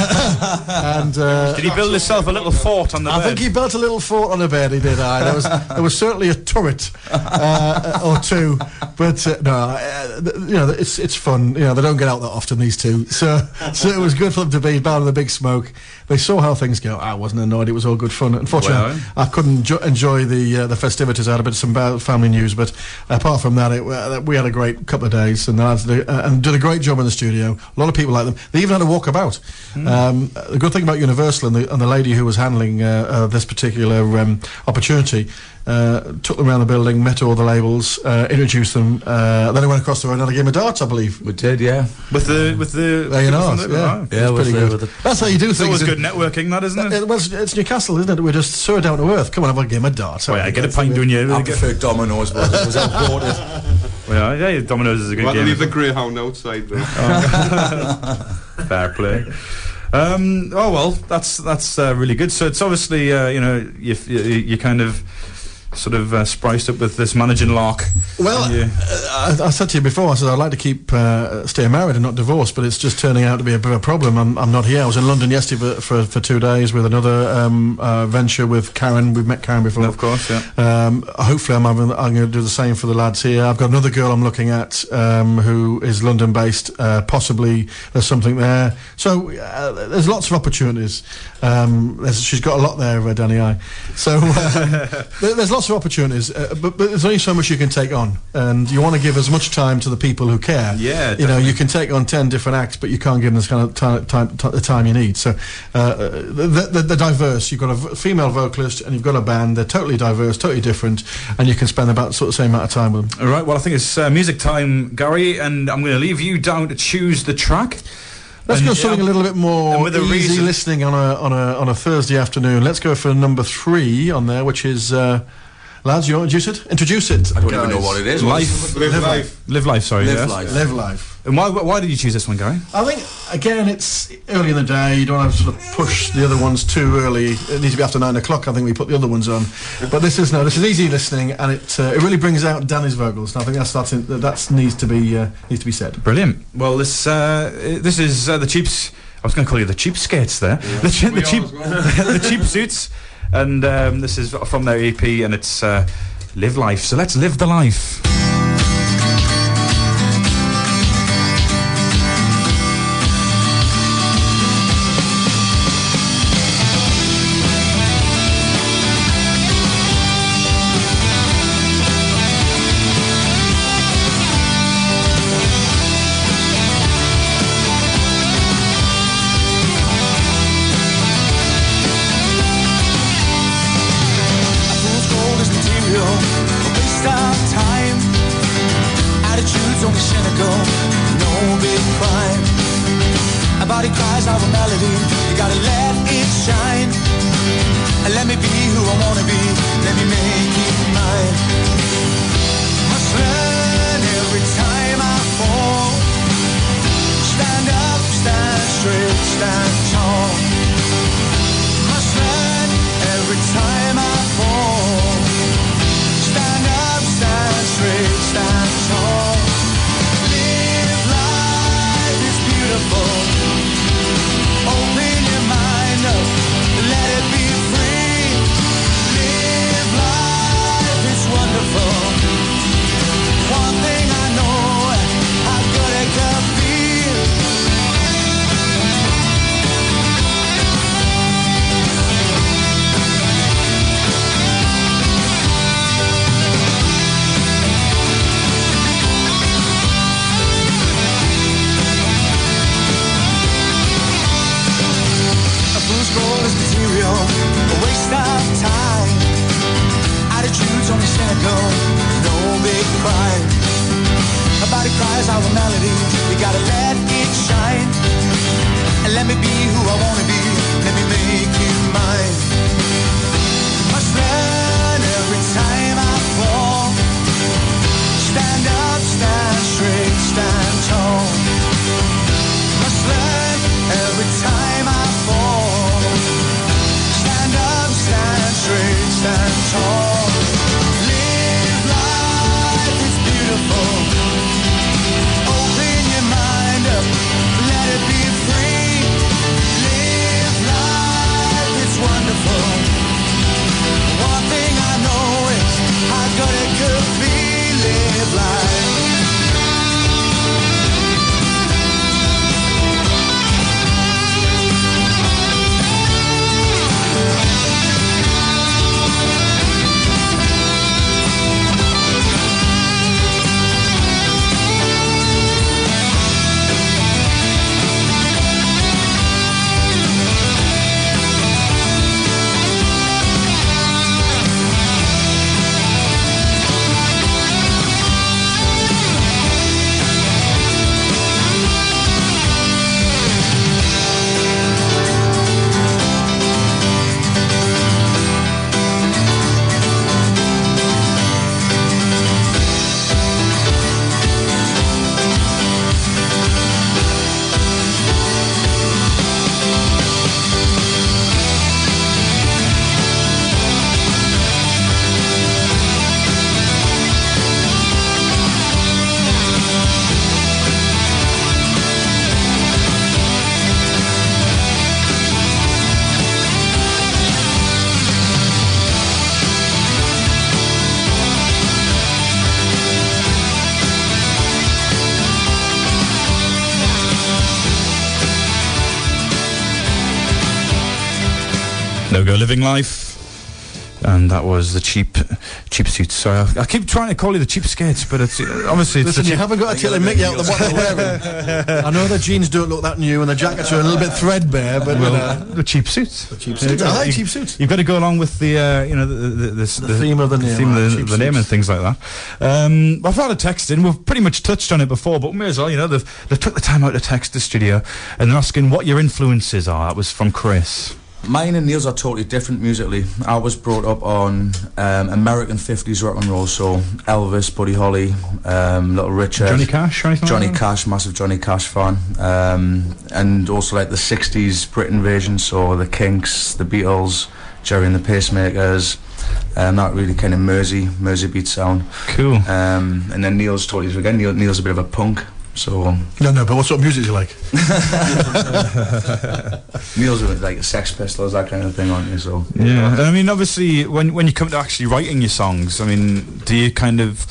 uh, and uh, Did he build himself a little fort on the I bed? think he built a little fort on the bed. He did. I there was there was certainly a turret uh, or two, but uh, no, uh, th- you know it's it's fun. You know they don't get out that often, these two. So so it was good for them to be down in the big smoke. They saw how things go. I wasn't annoyed. It was all good fun. Unfortunately, Well, I couldn't jo- enjoy the uh, the festivities. I had a bit of some bad family news, but apart from that, it, uh, we had a great couple of days, and the lads did, uh, and did a great job in the studio. A lot of people like them. They even had a walk about. Hmm. Um, the good thing about Universal and the, and the lady who was handling uh, uh, this particular um, opportunity uh, took them around the building, met all the labels, uh, introduced them. Uh, then they went across the road and had a game of darts, I believe. We did, yeah. with the with the There you people know, from the- yeah, oh. Yeah, it's with pretty the- good. with the- That's how you do It's things. always in- good networking, that isn't it? Uh, well, it's, it's Newcastle, isn't it? We're just so down to earth. Come on, have a game of darts. Oh, yeah, get a That's pint, it. don't you? I prefer Domino's, but it was outvoted. Well, yeah, yeah, Domino's is a good Well, game. leave the greyhound outside there. Fair play. Um, oh well, that's that's uh, really good. So it's obviously uh, you know you, you you kind of sort of uh, spiced up with this managing lark. Well, Yeah. uh, I, I said to you before, I said I'd like to keep uh, stay married and not divorced, but it's just turning out to be a bit of a problem. I'm, I'm not here. I was in London yesterday for, for, for two days with another um, uh, venture with Karen. We've met Karen before. Of course, yeah. Um, hopefully I'm, having, I'm going to do the same for the lads here. I've got another girl I'm looking at um, who is London-based. Uh, possibly there's something there. So uh, there's lots of opportunities. Um, there's, she's got a lot there, uh, Danny I. So uh, there, there's lots of opportunities, uh, but, but there's only so much you can take on, and you want to give as much time to the people who care. Yeah, you know, you can take on ten different acts, but you can't give them this kind of time, time, t- the time you need. So uh, they're, they're diverse. You've got a v- female vocalist, and you've got a band. They're totally diverse, totally different, and you can spend about sort of the same amount of time with them. All right, well, I think it's uh, music time, Gary, and I'm going to leave you down to choose the track. Let's And, go something yeah, a little bit more and with a easy reason. listening on a on a on a Thursday afternoon. Let's go for number three on there, which is uh, lads. You introduce it. Introduce it. I don't even know what it is. Life. Live life. Live life, sorry. Live yes. life. Live life. And why, why did you choose this one, Gary? I think again it's early in the day. You don't have to sort of push the other ones too early. It needs to be after nine o'clock. I think we put the other ones on. But this is no. This is easy listening, and it uh, it really brings out Danny's vocals. And I think that's that's in, that needs to be uh, needs to be said. Brilliant. Well, this uh, this is uh, the Cheaps. I was going to call you the Cheapskates there. Yeah. The, che- We the are cheap as well. the Cheap Suits, and um, this is from their E P, and it's uh, Live Life. So let's live the life. No Go Living Life. And that was the cheap, cheap suits. Sorry, I, I keep trying to call you the cheapskates, but it's uh, obviously. It's Listen, you haven't got to tell Mickey out the what they're wearing. I know the jeans don't look that new, and the jackets are a little bit threadbare, but well, uh, the cheap suits. The cheap suits. I like cheap suits. You've got to go along with the, uh, you know, the the, the, the theme of the name, theme right, of the, the name and things like that. Um, I've had a text in. We've pretty much touched on it before, but we may as well. You know, they've they took the time out to text the studio, and they're asking what your influences are. That was from Chris. Mine and Neil's are totally different musically. I was brought up on um, American fifties rock and roll, so Elvis, Buddy Holly, um, Little Richard, Johnny Cash, or anything Johnny like that? Cash, massive Johnny Cash fan, um, and also like the sixties Brit invasion, so the Kinks, the Beatles, Jerry and the Pacemakers, and that really kind of Mersey, Mersey beat sound. Cool. Um, and then Neil's totally again. Neil, Neil's a bit of a punk. So no, no, but what sort of music do you like? Neil's like Sex Pistols, that kind of thing, aren't you? So yeah, and I mean, obviously, when when you come to actually writing your songs, I mean, do you kind of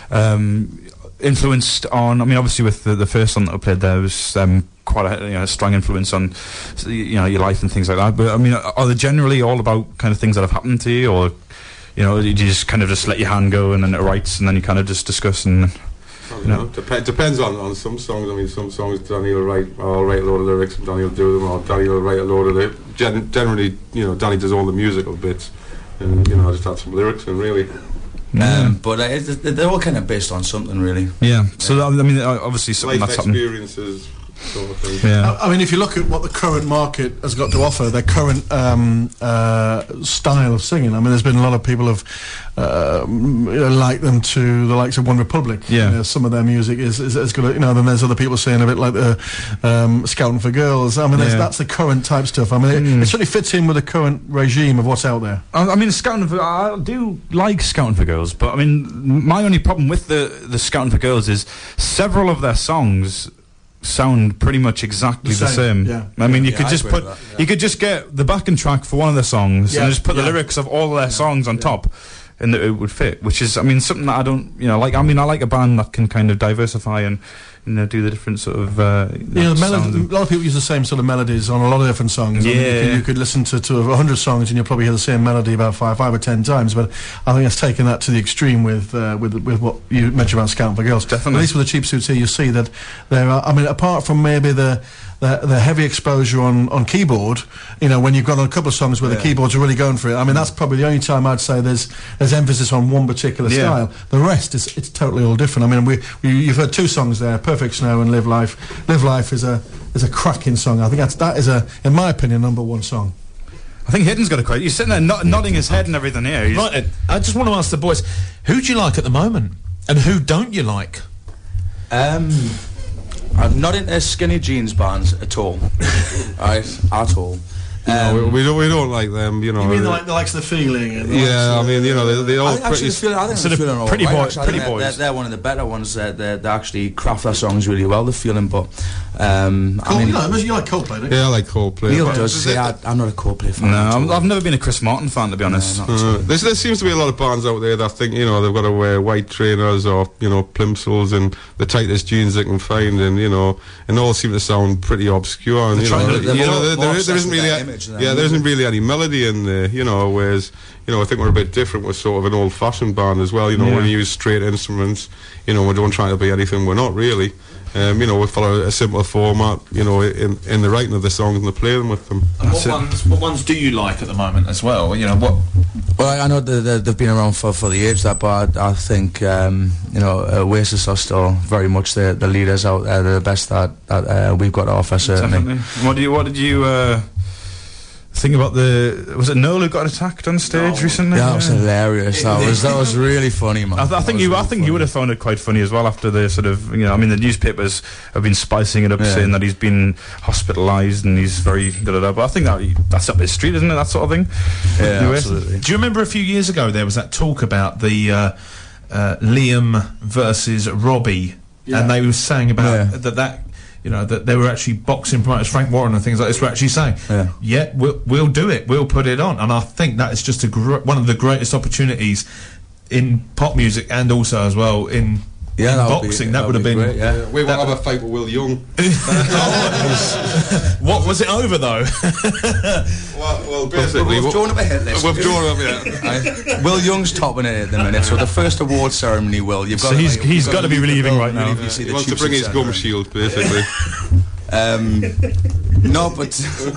um, influenced on? I mean, obviously, with the, the first song that I played, there was um, quite a, you know, a strong influence on, you know, your life and things like that. But I mean, are they generally all about kind of things that have happened to you, or you know, do you just kind of just let your hand go and then it writes, and then you kind of just discuss and. You know, Dep- depends on, on some songs. I mean, some songs Danny will write, I'll write a load of lyrics and Danny will do them, or Danny will write a load of the. Gen- generally, you know, Danny does all the musical bits, and you know, I just add some lyrics in, really. Um, but uh, it, they're all kind of based on something, really. Yeah. So that, I mean, obviously, something life that's happened. experiences. Sort of thing. Yeah. I, I mean, if you look at what the current market has got to offer, their current um, uh, style of singing. I mean, there's been a lot of people have uh, like them to the likes of One Republic. Yeah. You know, some of their music is, is, is good. You know, then there's other people saying a bit like the um, Scouting for Girls. I mean, Yeah. that's the current type stuff. I mean, it, Mm. it certainly fits in with the current regime of what's out there. I, I mean, Scouting for I do like Scouting for Girls, but I mean, my only problem with the the Scouting for Girls is several of their songs sound pretty much exactly the The same, same. yeah. I mean, you Yeah, could I just agree put with that, yeah. you could just get the backing track for one of the songs Yeah, and just put the yeah. lyrics of all of their songs on top, and it would fit. Which is, I mean, something that I don't, you know, like. I mean, I like a band that can kind of diversify and, you know, do the different sort of. Uh, You know, the sounds melody, and- a lot of people use the same sort of melodies on a lot of different songs. I mean, you, Yeah. could, you could listen to, to a hundred songs and you'll probably hear the same melody about five, five or ten times. But I think it's taken that to the extreme with uh, with with what you mentioned about Scouting for Girls. Definitely. At least with the cheap suits here, you see that there are. I mean, apart from maybe the. The, the heavy exposure on, on keyboard, you know, when you've got on a couple of songs where the keyboards are really going for it. I mean, that's probably the only time I'd say there's there's emphasis on one particular Yeah. style. The rest is it's totally all different. I mean, we, we you've heard two songs there, Perfect Snow and Live Life. Live Life is a is a cracking song. I think that's that is a, in my opinion, number one song. I think Hayden's got a quite. He's sitting there nod- nodding his head and everything here. He's- Right, Ed, I just want to ask the boys, who do you like at the moment, and who don't you like? Um, I'm not into skinny jeans bands at all. Right, at all. No, we, Um, we don't we don't like them. You know. You mean they- like the likes of the feeling? And the yeah, likes I of, mean, you know, they, they all I think pretty. actually the feeling, I think sort the of feeling all pretty right, boy- actually. I pretty think they're, boys. they're, they're one of the better ones. That they they actually craft their songs really well. The feeling, but um, Cole, I mean, you, know, you like Coldplay, don't you? yeah, I like Coldplay. Neil But does. See, I, I'm not a Coldplay fan. no, at I'm, all. I've never been a Chris Martin fan, to be honest. No, not at all. Uh, there's, there seems to be a lot of bands out there that think, you know, they've got to wear white trainers or, you know, plimsolls and the tightest jeans they can find, and, you know, and all seem to sound pretty obscure. And, you trying know, to- they're you know more- there, more there, obsessed there isn't with really, their a, image than yeah, there anything. isn't really any melody in there, you know, whereas, you know, I think we're a bit different. We're sort of an old-fashioned band as well, you know, Yeah. we use straight instruments, you know, we don't try to be anything we're not really. Um, you know, we follow a simple format, you know, in, in the writing of the songs and the playing with them. And what ones, what ones do you like at the moment as well? You know, what Well, I I know that that they've been around for, for the age that, but I, I think um, you know Oasis are still very much the the leaders out there. They're the best that, that uh, we've got to offer, certainly. Definitely. What do you? What did you uh, think about the? Was it Noel who got attacked on stage recently? Yeah, that was hilarious. That was that was really funny, man. I, th- I That think was you. really I think funny. you would have found it quite funny as well after the sort of. You know, I mean, the newspapers have been spicing it up, Yeah. saying that he's been hospitalised and he's very da da da. But I think that that's up his street, isn't it? That sort of thing. Yeah, Anyway. absolutely. do you remember a few years ago there was that talk about the uh, uh, Liam versus Robbie, and they were saying about Yeah. that that. You know, that they were actually boxing promoters, Frank Warren and things like this, were actually saying, Yeah. yeah, we'll, we'll do it, we'll put it on. And I think that is just a gr- one of the greatest opportunities in pop music and also as well in Yeah, that would be- boxing, that that would would have be been. great, yeah. Yeah, we will have a fight with Will Young. What was it over though? well, well, basically, We've drawn up a hit list. we've drawn up, yeah. Aye. Will Young's topping it at the minute, so the first award ceremony, Will, you've got So to, he's- like, he's you've got to be leave the relieving bill, right now. really, if you see He the wants to Chiefs bring his centre. gum shield, basically. Um, no, but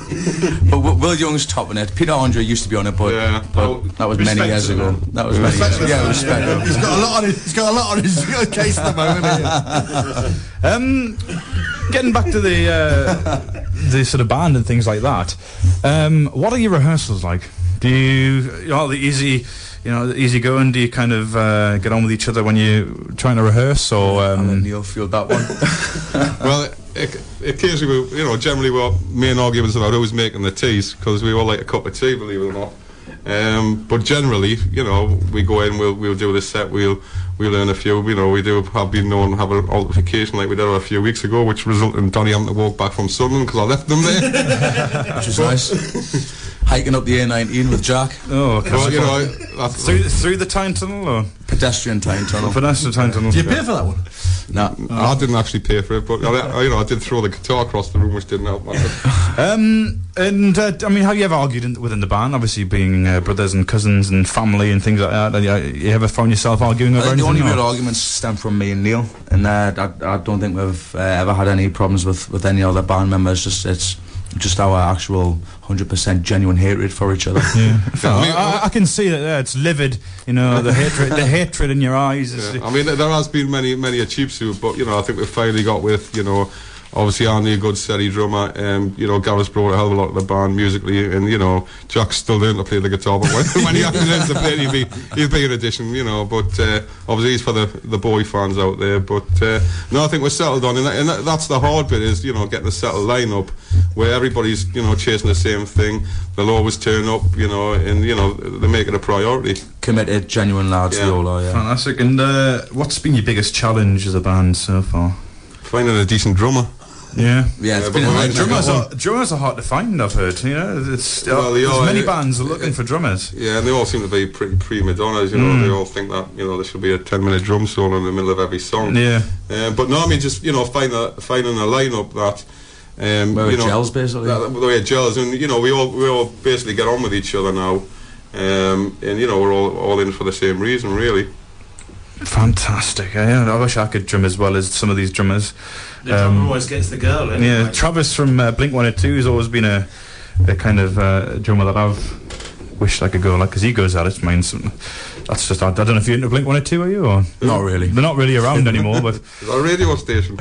but Will Will Young's topping it. Peter Andre used to be on it, but, Yeah. but Oh, that was many respect years to ago. him. That was many years ago. Yeah, respect. him. He's got a lot on his, he's got a lot on his case at the moment. Here. Um, getting back to the uh, the sort of band and things like that. Um, what are your rehearsals like? Do you, you know, the easy, you know, the easy going? Do you kind of uh, get on with each other when you're trying to rehearse, or I'll let um, Neil field that one. Well, it, occasionally, we, you know, generally our main arguments about who's making the teas, because we all like a cup of tea, believe it or not. Um, but generally, you know, we go in, we'll we'll do the set, we'll we'll learn a few. You know, we do have been known to have an altercation like we did a few weeks ago, which resulted in Donny having to walk back from Sunderland because I left them there. Which is nice. Hiking up the A nineteen with Jack. oh, But you know, that's, through through the Tyne Tunnel or Pedestrian time tunnel. pedestrian Tyne Tunnel? Do you pay for that one? Nah. I didn't actually pay for it, but I, you know, I did throw the guitar across the room, which didn't help much. Um, and uh, I mean, have you ever argued in, within the band? Obviously, being uh, brothers and cousins and family and things like that. Have you, you ever found yourself arguing over Uh, the anything? only or- real arguments stem from me and Neil, and uh, I, I don't think we've uh, ever had any problems with, with any other band members. Just it's just our actual one hundred percent genuine hatred for each other. Yeah. I mean, I, I can see that. Yeah, it's livid. You know, the hatred, the hatred in your eyes. Is, Yeah. I mean, there has been many, many a cheap suit, but you know, I think we've finally got with, you know, obviously Andy, a good steady drummer. Um, you know, Gareth's brought a hell of a lot to the band musically, and you know, Jack's still learning to play the guitar, but when, when he actually learns to play, it, he'll be he'll be an addition, you know. But uh, obviously, he's for the the boy fans out there. But uh, no, I think we're settled on, and, that, and that, that's the hard bit, is you know, getting a settled lineup where everybody's you know chasing the same thing. They'll always turn up, you know, and you know they make it a priority. Committed, genuine lads, Yeah. they all are. Yeah. fantastic. And uh, what's been your biggest challenge as a band so far? Finding a decent drummer. Yeah. Yeah, it's Yeah, been but a we're nightmare. in Drummers are, drummers are hard to find, I've heard. You know, it's, Well, they there's are, many uh, bands are looking for drummers. Yeah, and they all seem to be pretty prima donnas, you know. Mm. They all think that, you know, there should be a ten minute drum solo in the middle of every song. Yeah. Uh, but no, I mean, just, you know, find a, finding a lineup that, um, Where it you know, gels, basically. That, the way it gels, and, you know, we all we all basically get on with each other now. Um, and, you know, we're all, all in for the same reason, really. Fantastic. Yeah, I wish I could drum as well as some of these drummers. The drummer Um, always gets the girl in. Yeah, like. Travis from uh, Blink one eighty-two has always been a, a kind of uh, drummer that I've wished I could go like, because he goes at it. Mine, that's just. I, I don't know if you're into Blink one eighty-two, are you? Or Not really. they're not really around anymore, but Is that a radio station?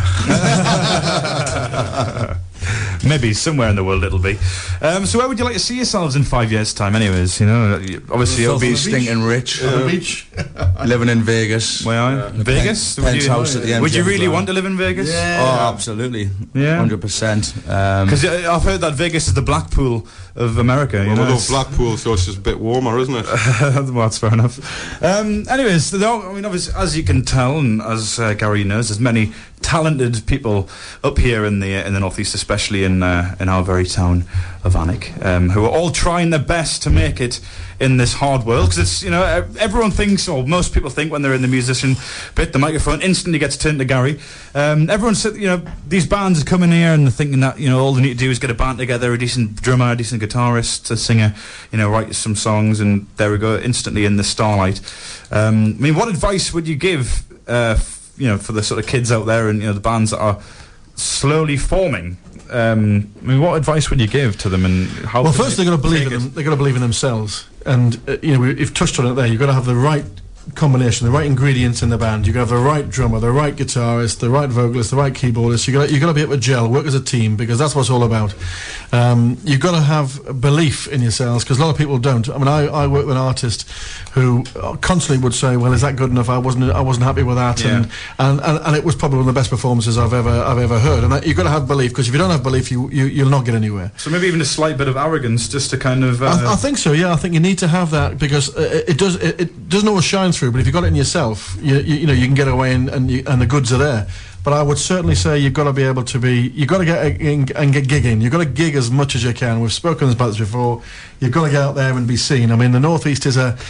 maybe somewhere in the world it'll be. Um, so where would you like to see yourselves in five years' time? Anyways, you know, obviously it'll Be be stinking rich, On the beach. living in Vegas. where are you? Vegas. Would you, Penthouse at the end. would you really want to live in Vegas? Oh, absolutely. Yeah. Hundred percent. Um, Because I've heard that Vegas is the Blackpool of America. You Well, know, we love it's- Blackpool, so it's just a bit warmer, isn't it? well, that's fair enough. Um, anyways, there are- I mean, obviously, as you can tell, and as uh, Gary knows, there's many talented people up here in the in the northeast, especially in uh, in our very town of Alnwick, um, who are all trying their best to make it in this hard world. Because it's, you know, ev- everyone thinks, or most people think, when they're in the musician bit, the microphone instantly gets turned to Gary. Um, everyone said, you know, these bands are coming here and they're thinking that, you know, all they need to do is get a band together, a decent drummer, a decent guitarist, a singer, you know, write some songs, and there we go, instantly in the starlight. Um, I mean, what advice would you give, uh, f- you know, for the sort of kids out there and, you know, the bands that are slowly forming? Um, I mean, what advice would you give to them, and how? Well, can first they they've got to believe take in it? them. They've got to believe in themselves, and uh, you know we- you've touched on it there. You've got to have the right combination, the right ingredients in the band. You've got to have the right drummer, the right guitarist, the right vocalist, the right keyboardist. You've got to, you've got to be able to gel, work as a team, because that's what it's all about. Um, you've got to have belief in yourselves, because a lot of people don't. I mean, I, I work with an artist who constantly would say, "Well, is that good enough? I wasn't I wasn't happy with that," Yeah. and, and, and and it was probably one of the best performances I've ever I've ever heard. And that, you've got to have belief, because if you don't have belief, you, you you'll not get anywhere. So maybe even a slight bit of arrogance, just to kind of. Uh, I, I think so. Yeah, I think you need to have that, because uh, it does. It, it doesn't always shine through. But if you've got it in yourself, you you, you know you can get away, and and, you, and the goods are there. But I would certainly say you've got to be able to be. You've got to get in and get gigging. You've got to gig as much as you can. We've spoken about this before. You've got to get out there and be seen. I mean, the Northeast is a.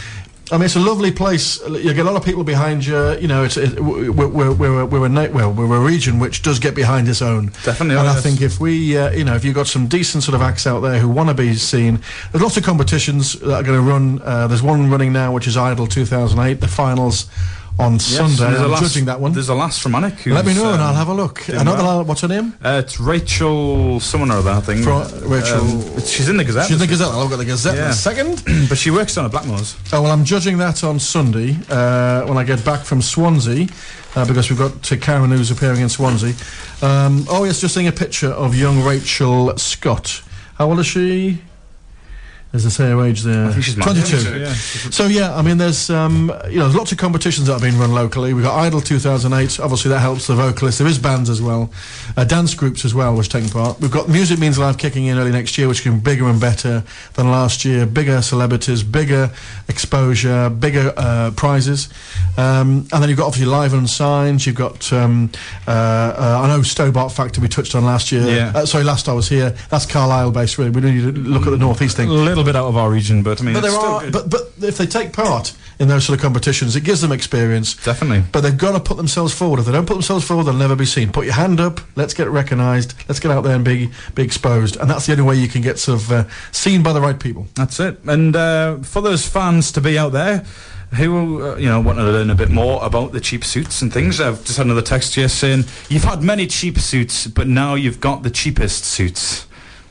I mean, it's a lovely place. You get a lot of people behind you. You know, it's it, we're, we're, we're, we're, a, na- well, we're a region which does get behind its own. Definitely. And yes. I think if we, uh, you know, if you've got some decent sort of acts out there who want to be seen, there's lots of competitions that are going to run. Uh, there's one running now, which is Idol two thousand eight. The finals on Yes, Sunday. I'm last, judging that one. There's a lass from Alnwick. Let me know, um, and I'll have a look. Another, well. what's her name? Uh, it's Rachel someone or other, I think. Fro- Rachel. Um, she's in the Gazette. She's in the Gazette. I'll look at the Gazette in Yeah. a second. But she works down at Blackmore's. Oh, well, I'm judging that on Sunday uh, when I get back from Swansea, uh, because we've got uh, Karen who's appearing in Swansea. Um, oh, yes, just seeing a picture of young Rachel Scott. How old is she? There's a say her age there. I think she's twenty-two. Yeah. So yeah, I mean, there's um, you know, there's lots of competitions that have been run locally. We've got Idol two thousand eight. Obviously, that helps the vocalists. There is bands as well, uh, dance groups as well, which taking part. We've got Music Means Live kicking in early next year, which is going to be bigger and better than last year. Bigger celebrities, bigger exposure, bigger uh, prizes, um, and then you've got obviously Live Unsigned. You've got um, uh, uh, I know Stobart Factor we touched on last year. Yeah. Uh, sorry, last I was here. That's Carlisle based. Really, we need to look at the northeast thing. A little bit out of our region, but I mean, But it's there still are, good. but but if they take part in those sort of competitions, it gives them experience. Definitely. But they've got to put themselves forward. If they don't put themselves forward, they'll never be seen. Put your hand up. Let's get recognised. Let's get out there and be be exposed. And that's the only way you can get sort of uh, seen by the right people. That's it. And uh, for those fans to be out there who uh, you know want to learn a bit more about the cheap suits and things, I've just had another text here saying you've had many cheap suits, but now you've got the cheapest suits.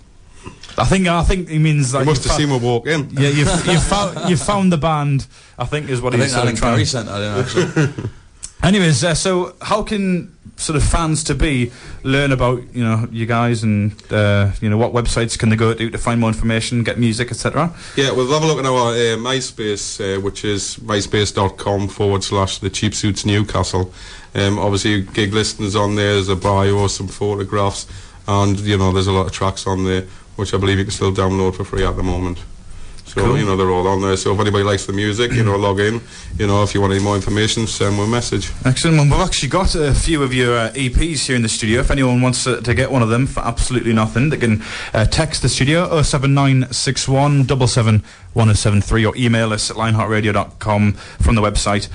I think I think he means like You must you've have fou- seen me walk in. Yeah, you've you've found you've found the band. I think is what I he's think sort Alan of trying. Curry sent that in, actually. Anyways, uh, so how can sort of fans to be learn about you know you guys and uh, you know what websites can they go to to find more information, get music, et cetera. Yeah, we'll have a look at our uh, MySpace, uh, which is myspace.com forward slash the Cheap Suits Newcastle. Um, obviously, gig listings on there, there's a bio, some photographs, and you know there's a lot of tracks on there, which I believe you can still download for free at the moment. So, Cool. you know, they're all on there. So if anybody likes the music, you know, log in. You know, if you want any more information, send me a message. Excellent. Well, we've actually got a few of your uh, E Ps here in the studio. If anyone wants to, to get one of them for absolutely nothing, they can uh, text the studio oh seven nine six one seven seven one oh seven three or email us at lionheart radio dot com from the website.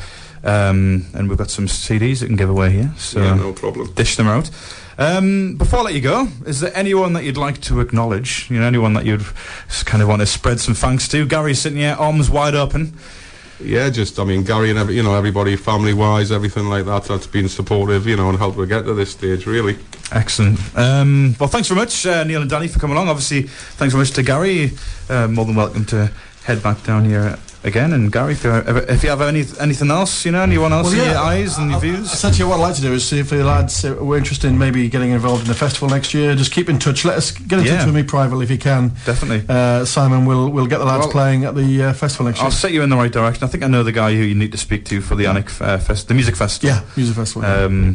Um, and we've got some C Ds that can give away here. So Yeah, no problem. dish them out. Um, before I let you go, is there anyone that you'd like to acknowledge? You know, anyone that you'd s- kind of want to spread some thanks to? Gary's sitting here, arms wide open. Yeah, just, I mean, Gary and, every, you know, everybody, family-wise, everything like that, that's been supportive, you know, and helped us get to this stage, really. Excellent. Um, well, thanks very much, uh, Neil and Danny, for coming along. Obviously, thanks very much to Gary. Uh, more than welcome to head back down here again. And Gary, if you, ever, if you have any anything else, you know, anyone else Well, in yeah, your eyes and your I- views? Essentially, what I'd like to do is see if the lads uh, were interested in maybe getting involved in the festival next year. Just keep in touch. Let us get in Yeah. touch with me privately if you can. Definitely. Uh, Simon, we'll we'll get the lads Well, playing at the uh, festival next I'll year. set you in the right direction. I think I know the guy who you need to speak to for the Alnwick uh, fest, the music festival. Yeah, music festival. Um,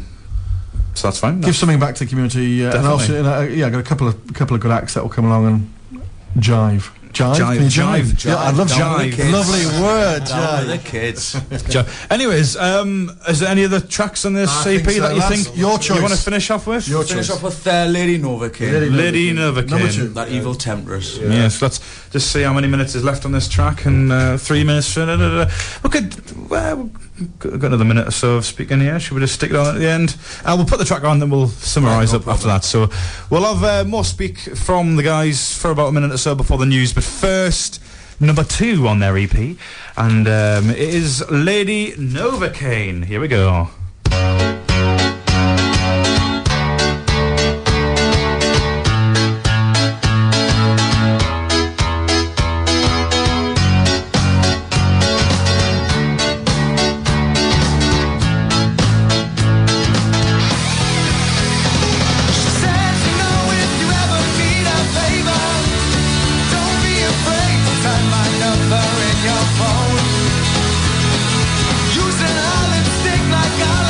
so that's fine. Give something back to the community, uh, and Definitely. also, uh, yeah, got a couple of couple of good acts that will come along and jive. Jive, Jive, Can you jive, Yeah, I love Down with jive. the kids. Lovely word, Down with jive. the kids. Jo- Anyways, um, is there any other tracks on this I C P think so, that you lads. think Your choice. you want to finish off with? Your Finish choice. off with uh, Lady Novocaine. Lady Lady Novocaine. Number two. That evil temptress. Yes, let's just see how many minutes is left on this track, and uh, three minutes. Da, da, da, da. We could, well, we've got got another minute or so of speaking here. Should we just stick it on at the end? Uh, we'll put the track on, then we'll summarise no up after that. So we'll have uh, more speak from the guys for about a minute or so before the news. But first, number two on their E P, and um, it is Lady Novocaine. Here we go. Using all instinct like I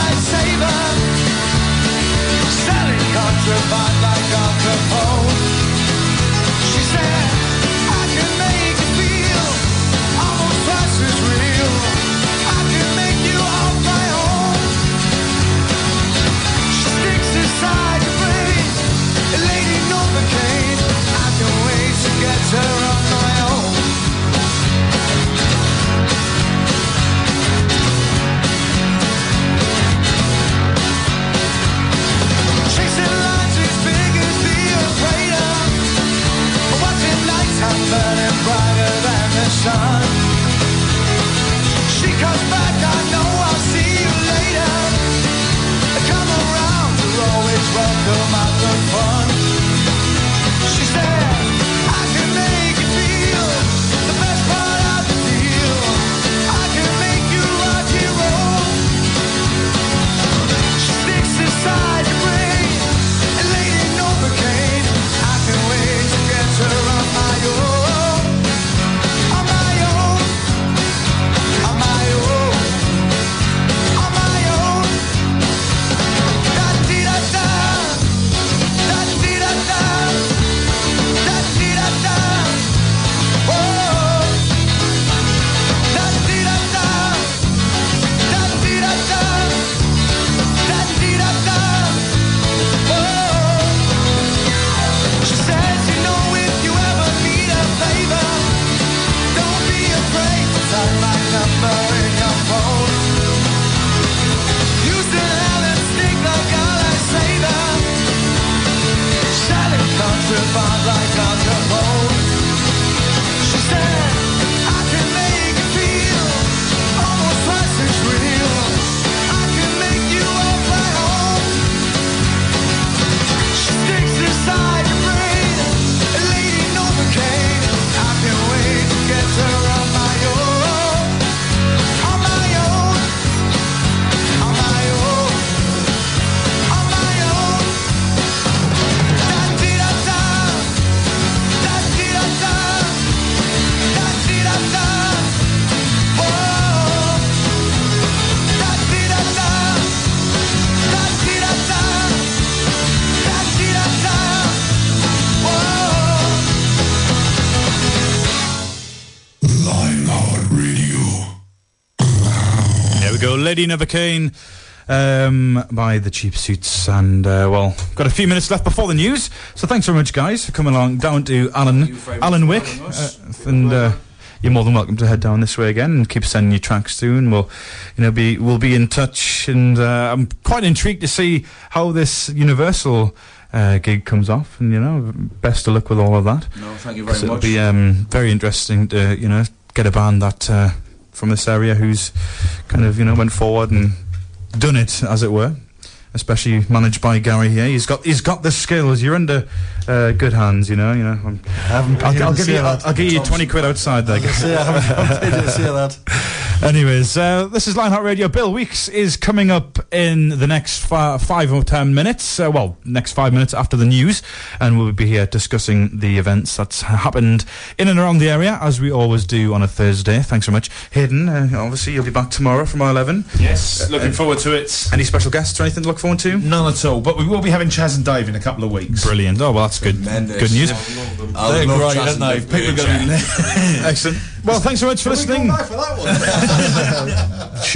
go. Lady Never Came um, by the Cheap Suits. And, uh, well, got a few minutes left before the news. So thanks very much, guys, for coming along down to Alan, Alan Wick. Uh, and uh, you're more than welcome to head down this way again and keep sending your tracks through. And we'll, you know, be we'll be in touch. And uh, I'm quite intrigued to see how this Universal Uh, gig comes off, and you know, best of luck with all of that. No, thank you very it'll much. It'll be um, very interesting to, you know, get a band that uh, from this area who's kind of, you know, went forward and done it, as it were. Especially managed by Gary here. He's got he's got the skills. You're under uh, good hands, you know. You know. I'm, I haven't I'll, I'll give you that. I'll, I'll give you twenty quid outside there. I say, I haven't paid to see that. Anyways, uh, this is Lionheart Radio. Bill Weeks is coming up in the next fi- five or ten minutes. Uh, well, next five minutes after the news, and we'll be here discussing the events that's happened in and around the area, as we always do on a Thursday. Thanks very much, Hayden. Uh, obviously, you'll be back tomorrow from eleven. Yes, Uh, looking uh, forward to it. Any special guests or anything to look forward to? None at all, but we will be having Chaz and Dave in a couple of weeks. Brilliant. Oh, well, that's good. Tremendous. Good news. I They're love great, Chaz aren't they? and People are Dave. going to be Excellent. Well, thanks so much for listening. for that one.